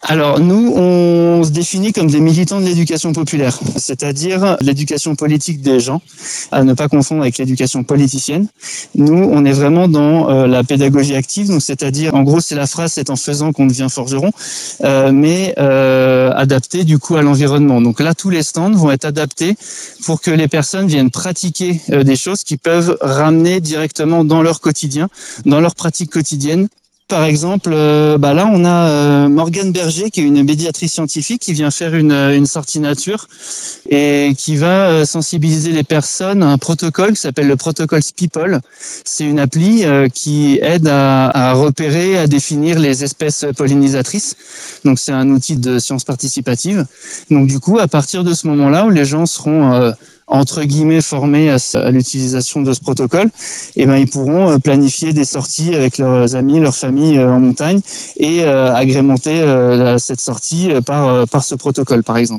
Alors nous, on se définit comme des militants de l'éducation populaire, c'est-à-dire l'éducation politique des gens, à ne pas confondre avec l'éducation politicienne. Nous, on est vraiment dans la pédagogie active, donc c'est-à-dire, en gros, c'est la phrase « c'est en faisant qu'on devient forgeron », mais adapté du coup à l'environnement. Donc là, tous les stands vont être adaptés pour que les personnes viennent pratiquer des choses qui peuvent ramener directement dans leur quotidien, dans leur pratique quotidienne. Par exemple, là on a Morgane Berger qui est une médiatrice scientifique qui vient faire une sortie nature et qui va sensibiliser les personnes à un protocole qui s'appelle le protocole Speople. C'est une appli qui aide à repérer, à définir les espèces pollinisatrices. Donc c'est un outil de science participative. Donc du coup, à partir de ce moment-là où les gens seront entre guillemets formés à l'utilisation de ce protocole, et ben ils pourront planifier des sorties avec leurs amis, leur famille en montagne et agrémenter cette sortie par ce protocole par exemple.